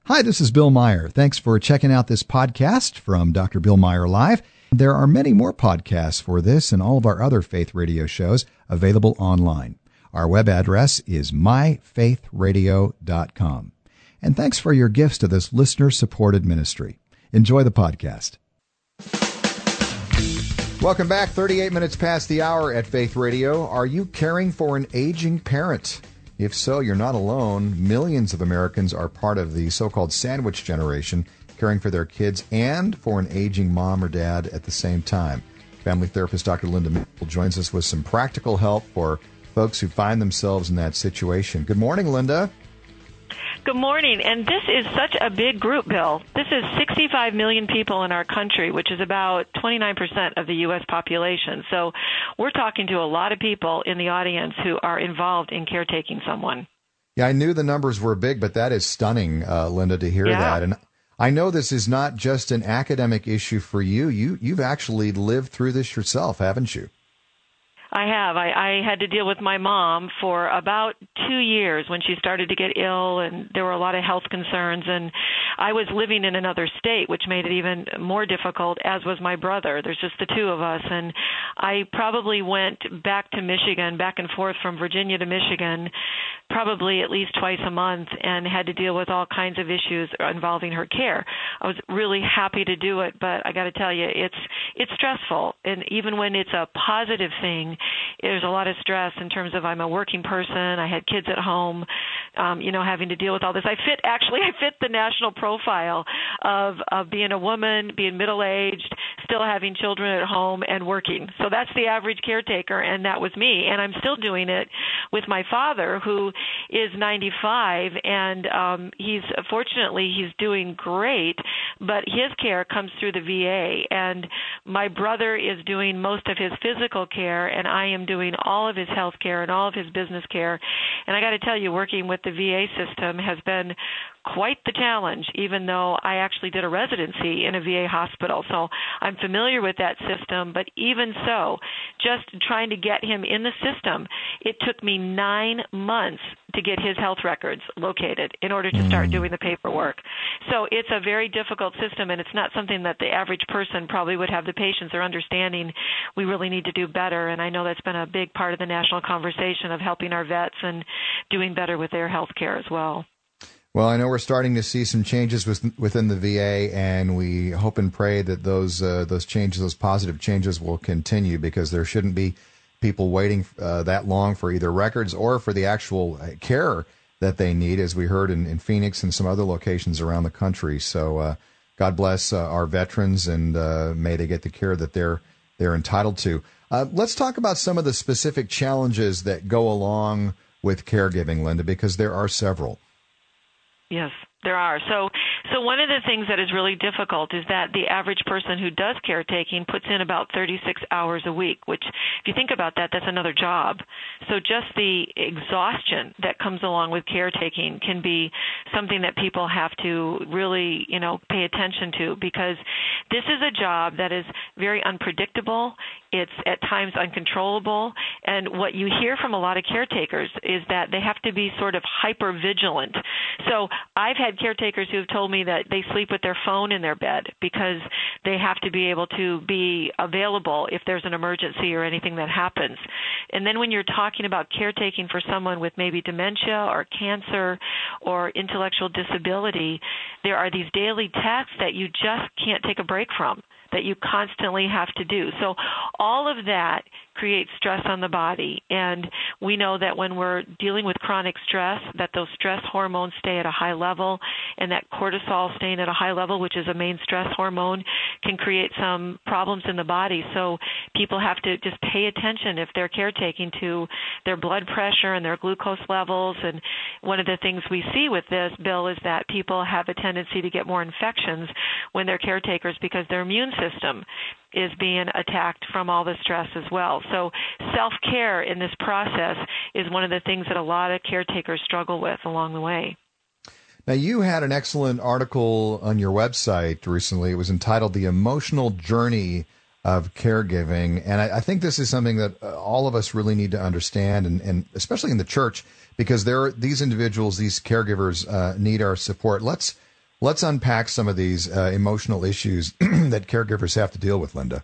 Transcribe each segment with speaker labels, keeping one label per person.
Speaker 1: Hi, this is Bill Meyer. Thanks for checking out this podcast from Dr. Bill Meyer Live. There are many more podcasts for this and all of our other faith radio shows available online. Our web address is myfaithradio.com. And thanks for your gifts to this listener-supported ministry. Enjoy the podcast. Welcome back. 38 minutes past the hour at Faith Radio. Are you caring for an aging parent? If so, you're not alone. Millions of Americans are part of the so-called sandwich generation, caring for their kids and for an aging mom or dad at the same time. Family therapist Dr. Linda Mitchell joins us with some practical help for folks who find themselves in that situation. Good morning, Linda.
Speaker 2: Good morning. And this is such a big group, Bill. This is 65 million people in our country, which is about 29% of the U.S. population. So we're talking to a lot of people in the audience who are involved in caretaking someone.
Speaker 1: Yeah, I knew the numbers were big, but that is stunning, Linda, to hear that. And I know this is not just an academic issue for you. You've actually lived through this yourself, haven't you?
Speaker 2: I have. I had to deal with my mom for about 2 years when she started to get ill, and there were a lot of health concerns, and I was living in another state, which made it even more difficult, as was my brother. There's just the two of us, and I probably went back to Michigan, back and forth from Virginia to Michigan, probably at least twice a month, and had to deal with all kinds of issues involving her care. I was really happy to do it, but I got to tell you, it's stressful, and even when it's a positive thing, there's a lot of stress in terms of I'm a working person. I had kids at home, having to deal with all this. I fit the national profile of being a woman, being middle-aged, still having children at home and working. So that's the average caretaker, and that was me. And I'm still doing it with my father, who is 95, and he's doing great, but his care comes through the VA. And my brother is doing most of his physical care, and I am doing all of his health care and all of his business care. And I got to tell you, working with the VA system has been quite the challenge, even though I actually did a residency in a VA hospital. So I'm familiar with that system, but even so, just trying to get him in the system, it took me 9 months to get his health records located in order to start doing the paperwork. So it's a very difficult system, and it's not something that the average person probably would have the patience or understanding. We really need to do better, and I know that's been a big part of the national conversation of helping our vets and doing better with their health care as well.
Speaker 1: Well, I know we're starting to see some changes within the VA, and we hope and pray that those changes, those positive changes, will continue, because there shouldn't be people waiting that long for either records or for the actual care that they need, as we heard in Phoenix and some other locations around the country. So God bless our veterans, and may they get the care that they're entitled to. Let's talk about some of the specific challenges that go along with caregiving, Linda, because there are several.
Speaker 2: Yes, there are. So one of the things that is really difficult is that the average person who does caretaking puts in about 36 hours a week, which, if you think about that, that's another job. So just the exhaustion that comes along with caretaking can be something that people have to really, pay attention to, because this is a job that is very unpredictable. It's at times uncontrollable. And what you hear from a lot of caretakers is that they have to be sort of hyper vigilant. So I've had caretakers who have told me that they sleep with their phone in their bed because they have to be able to be available if there's an emergency or anything that happens. And then when you're talking about caretaking for someone with maybe dementia or cancer or intellectual disability, there are these daily tasks that you just can't take a break from, that you constantly have to do. So all of that creates stress on the body. And we know that when we're dealing with chronic stress, that those stress hormones stay at a high level, and that cortisol staying at a high level, which is a main stress hormone, can create some problems in the body. So people have to just pay attention if they're caretaking to their blood pressure and their glucose levels. And one of the things we see with this, Bill, is that people have a tendency to get more infections when they're caretakers because their immune system is being attacked from all the stress as well. So self-care in this process is one of the things that a lot of caretakers struggle with along the way.
Speaker 1: Now, you had an excellent article on your website recently. It was entitled The Emotional Journey of Caregiving. And I think this is something that all of us really need to understand, and especially in the church, because these individuals, these caregivers, need our support. Let's Let's unpack some of these emotional issues that caregivers have to deal with, Linda.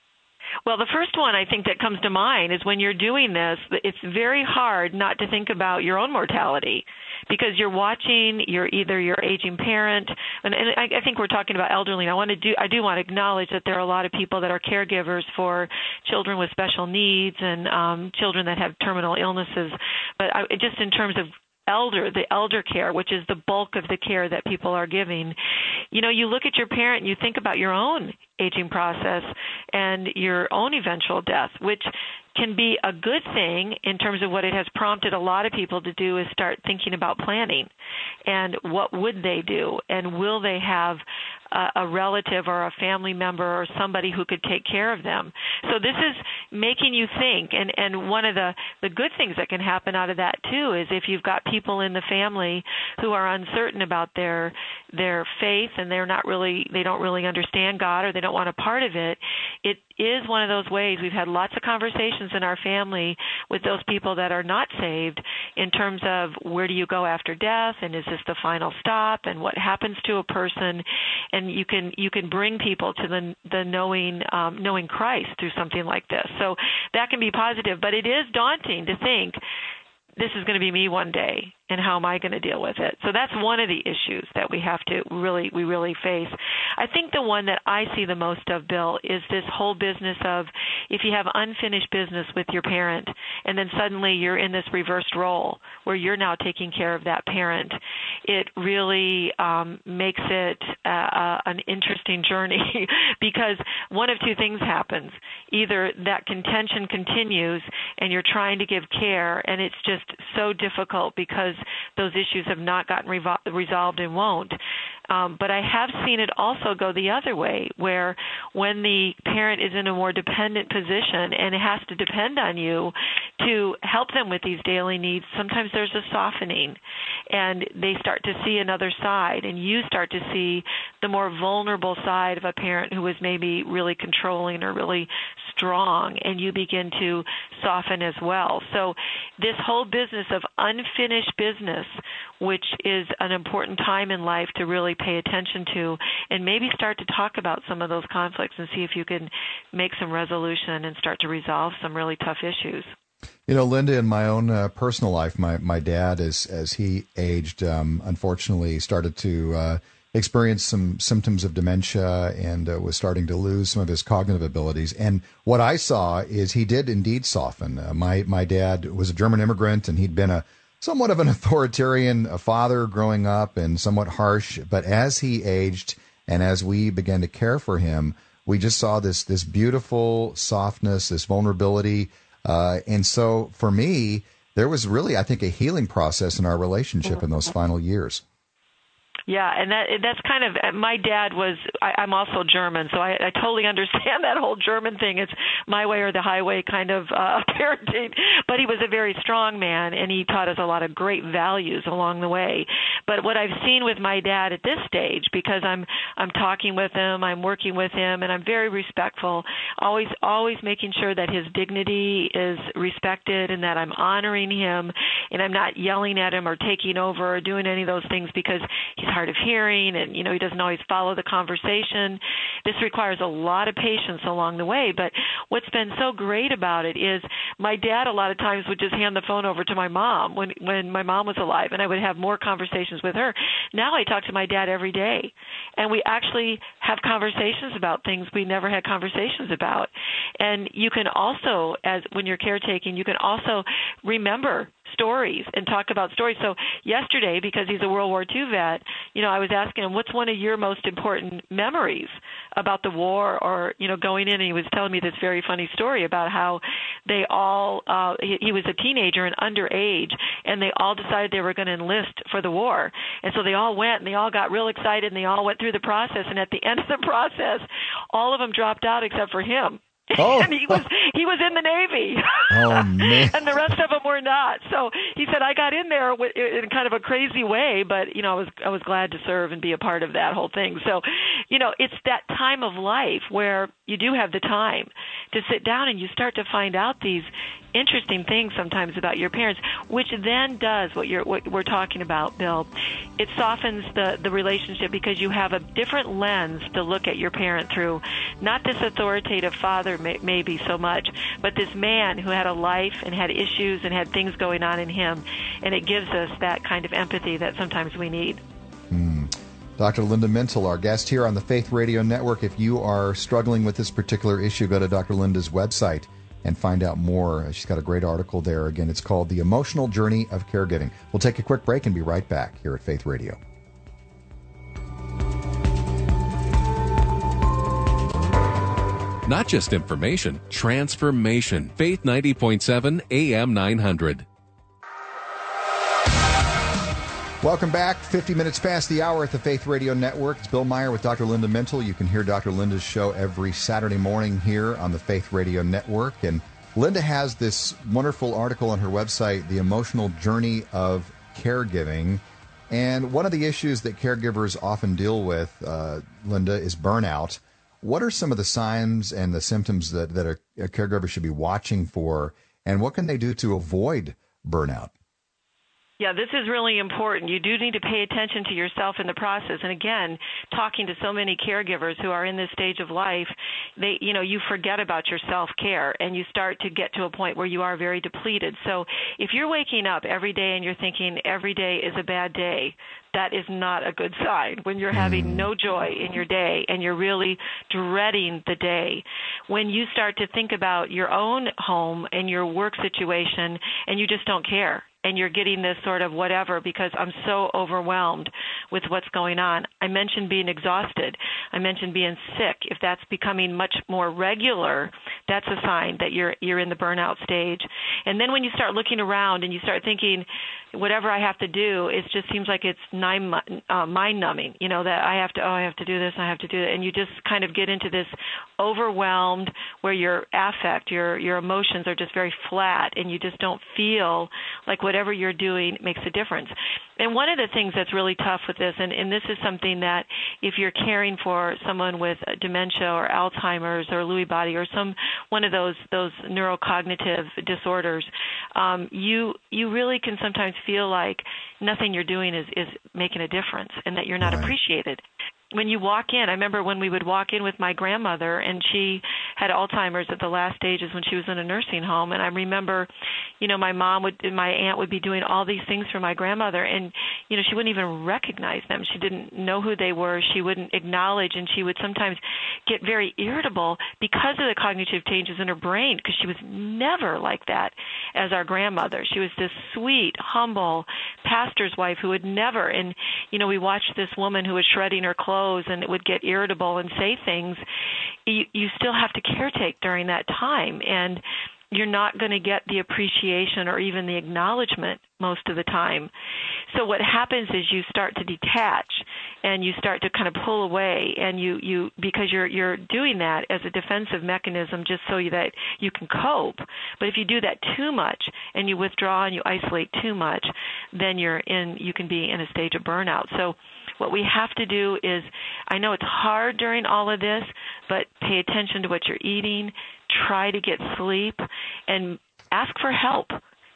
Speaker 2: Well, the first one I think that comes to mind is when you're doing this, it's very hard not to think about your own mortality, because you're watching either your aging parent, and I think we're talking about elderly. I do want to acknowledge that there are a lot of people that are caregivers for children with special needs and children that have terminal illnesses. But just in terms of the elder care, which is the bulk of the care that people are giving, you look at your parent and you think about your own aging process and your own eventual death, which can be a good thing in terms of what it has prompted a lot of people to do is start thinking about planning and what would they do, and will they have a relative or a family member or somebody who could take care of them. So this is making you think, and one of the good things that can happen out of that too is if you've got people in the family who are uncertain about their faith and they don't really understand God, or they don't want a part of it, it is one of those ways. We've had lots of conversations in our family with those people that are not saved in terms of where do you go after death, and is this the final stop, and what happens to a person. And you can bring people to the knowing Christ through something like this. So that can be positive, but it is daunting to think this is going to be me one day, and how am I going to deal with it? So that's one of the issues that we really face. I think the one that I see the most of, Bill, is this whole business of if you have unfinished business with your parent, and then suddenly you're in this reversed role where you're now taking care of that parent, it really makes it an interesting journey because one of two things happens. Either that contention continues and you're trying to give care, and it's just so difficult because those issues have not gotten resolved and won't. But I have seen it also go the other way, where when the parent is in a more dependent position and it has to depend on you to help them with these daily needs, sometimes there's a softening, and they start to see another side, and you start to see the more vulnerable side of a parent who was maybe really controlling or really strong, and you begin to soften as well. So this whole business of unfinished business, which is an important time in life to really pay attention to, and maybe start to talk about some of those conflicts and see if you can make some resolution and start to resolve some really tough issues.
Speaker 1: Linda, in my own personal life, my dad, as he aged, unfortunately started to experienced some symptoms of dementia and was starting to lose some of his cognitive abilities. And what I saw is he did indeed soften. My dad was a German immigrant, and he'd been somewhat of an authoritarian father growing up and somewhat harsh. But as he aged and as we began to care for him, we just saw this beautiful softness, this vulnerability. And so for me, there was really, I think, a healing process in our relationship in those final years.
Speaker 2: Yeah, and that's kind of, my dad was, I'm also German, so I totally understand that whole German thing. It's my way or the highway kind of parenting. But he was a very strong man, and he taught us a lot of great values along the way. But what I've seen with my dad at this stage, because I'm talking with him, I'm working with him, and I'm very respectful, always making sure that his dignity is respected and that I'm honoring him, and I'm not yelling at him or taking over or doing any of those things because he's hard of hearing and, he doesn't always follow the conversation. This requires a lot of patience along the way. But what's been so great about it is my dad a lot of times would just hand the phone over to my mom when my mom was alive, and I would have more conversations with her. Now I talk to my dad every day, and we actually have conversations about things we never had conversations about. And you can also, when you're caretaking, you can also remember stories and talk about stories. So yesterday, because he's a World War II vet, I was asking him, what's one of your most important memories about the war or, going in? And he was telling me this very funny story about how they all, he was a teenager and underage, and they all decided they were going to enlist for the war. And so they all went, and they all got real excited, and they all went through the process. And at the end of the process, all of them dropped out except for him. Oh. And he was in the Navy.
Speaker 1: Oh, man.
Speaker 2: And the rest of them were not. So he said, I got in there in kind of a crazy way, but, I was glad to serve and be a part of that whole thing. So, it's that time of life where you do have the time to sit down and you start to find out these interesting things sometimes about your parents, which then does what we're talking about, Bill. It softens the relationship because you have a different lens to look at your parent through. Not this authoritative father maybe so much, but this man who had a life and had issues and had things going on in him. And it gives us that kind of empathy that sometimes we need.
Speaker 1: Dr. Linda Mintle, our guest here on the Faith Radio Network. If you are struggling with this particular issue, go to Dr. Linda's website and find out more. She's got a great article there. Again, it's called The Emotional Journey of Caregiving. We'll take a quick break and be right back here at Faith Radio.
Speaker 3: Not just information, transformation. Faith 90.7 AM 900.
Speaker 1: Welcome back. 50 minutes past the hour at the Faith Radio Network. It's Bill Meyer with Dr. Linda Mintle. You can hear Dr. Linda's show every Saturday morning here on the Faith Radio Network. And Linda has this wonderful article on her website, The Emotional Journey of Caregiving. And one of the issues that caregivers often deal with, Linda, is burnout. What are some of the signs and the symptoms that a caregiver should be watching for, and what can they do to avoid burnout?
Speaker 2: Yeah, this is really important. You do need to pay attention to yourself in the process. And again, talking to so many caregivers who are in this stage of life, you forget about your self-care and you start to get to a point where you are very depleted. So if you're waking up every day and you're thinking every day is a bad day, that is not a good sign. When you're having no joy in your day and you're really dreading the day, when you start to think about your own home and your work situation and you just don't care, and you're getting this sort of whatever because I'm so overwhelmed with what's going on. I mentioned being exhausted. I mentioned being sick. If that's becoming much more regular, that's a sign that you're in the burnout stage. And then when you start looking around and you start thinking, whatever I have to do, it just seems like it's mind-numbing, that I have to do this, I have to do that. And you just kind of get into this overwhelmed where your affect, your emotions are just very flat and you just don't feel like whatever you're doing makes a difference. And one of the things that's really tough with this, and this is something that if you're caring for someone with dementia or Alzheimer's or Lewy body or one of those neurocognitive disorders, you really can sometimes feel like nothing you're doing is making a difference and that you're not appreciated. When you walk in, I remember when we would walk in with my grandmother, and she had Alzheimer's at the last stages when she was in a nursing home. And I remember, my aunt would be doing all these things for my grandmother, and, she wouldn't even recognize them. She didn't know who they were. She wouldn't acknowledge, and she would sometimes get very irritable because of the cognitive changes in her brain, because she was never like that as our grandmother. She was this sweet, humble pastor's wife who would never, and, we watched this woman who was shredding her clothes and it would get irritable and say things. You still have to caretake during that time, and you're not going to get the appreciation or even the acknowledgement most of the time. So what happens is you start to detach and you start to kind of pull away, and you because you're doing that as a defensive mechanism just so that you can cope. But if you do that too much and you withdraw and you isolate too much, then you can be in a stage of burnout. So what we have to do is, I know it's hard during all of this, but pay attention to what you're eating, try to get sleep, and ask for help.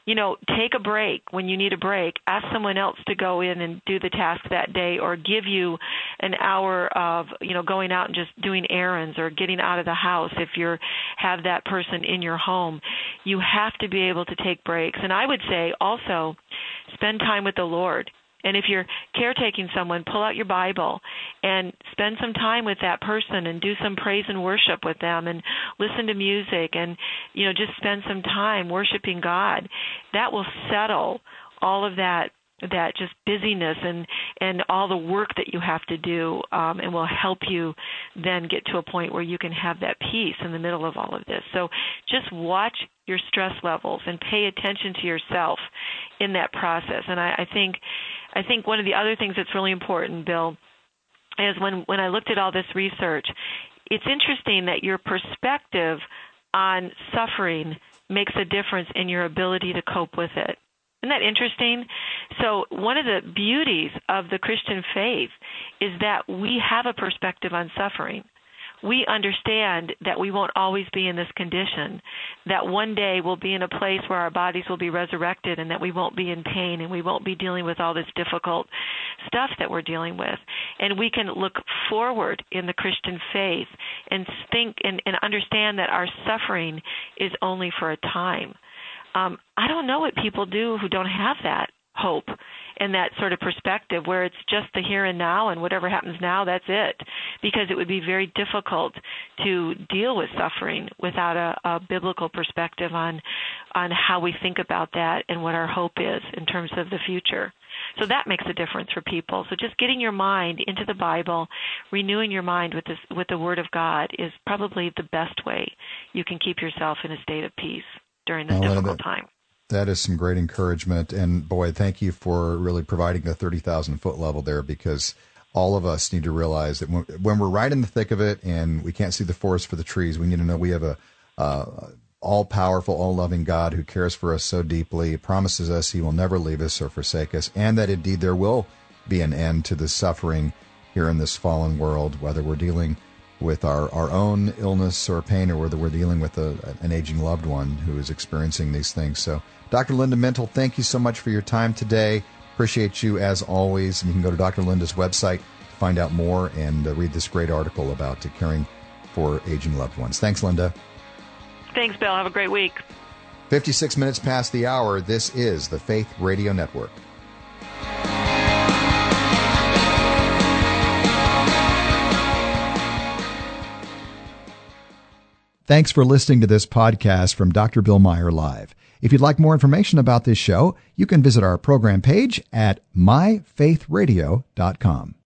Speaker 2: Take a break when you need a break. Ask someone else to go in and do the task that day, or give you an hour of, going out and just doing errands or getting out of the house if you have that person in your home. You have to be able to take breaks. And I would say also spend time with the Lord. And if you're caretaking someone, pull out your Bible and spend some time with that person and do some praise and worship with them and listen to music and, just spend some time worshiping God. That will settle all of that just busyness and all the work that you have to do, and will help you then get to a point where you can have that peace in the middle of all of this. So just watch your stress levels and pay attention to yourself in that process. And I think one of the other things that's really important, Bill, is when I looked at all this research, it's interesting that your perspective on suffering makes a difference in your ability to cope with it. Isn't that interesting? So one of the beauties of the Christian faith is that we have a perspective on suffering. we understand that we won't always be in this condition, that one day we'll be in a place where our bodies will be resurrected and that we won't be in pain and we won't be dealing with all this difficult stuff that we're dealing with. And we can look forward in the Christian faith and think and understand that our suffering is only for a time. I don't know what people do who don't have that hope and that sort of perspective where it's just the here and now and whatever happens now, that's it. Because it would be very difficult to deal with suffering without a biblical perspective on how we think about that and what our hope is in terms of the future. So that makes a difference for people. So just getting your mind into the Bible, renewing your mind with the Word of God is probably the best way you can keep yourself in a state of peace during this difficult time.
Speaker 1: That is some great encouragement. And boy, thank you for really providing the 30,000-foot level there, because all of us need to realize that when we're right in the thick of it and we can't see the forest for the trees, we need to know we have a all-powerful, all-loving God who cares for us so deeply, promises us he will never leave us or forsake us, and that indeed there will be an end to the suffering here in this fallen world, whether we're dealing with our own illness or pain or whether we're dealing with an aging loved one who is experiencing these things. So, Dr. Linda Mintle, thank you so much for your time today. Appreciate you as always. And you can go to Dr. Linda's website to find out more and read this great article about caring for aging loved ones. Thanks, Linda.
Speaker 2: Thanks, Bill. Have a great week.
Speaker 1: 56 minutes past the hour. This is the Faith Radio Network. Thanks for listening to this podcast from Dr. Bill Meyer Live. If you'd like more information about this show, you can visit our program page at myfaithradio.com.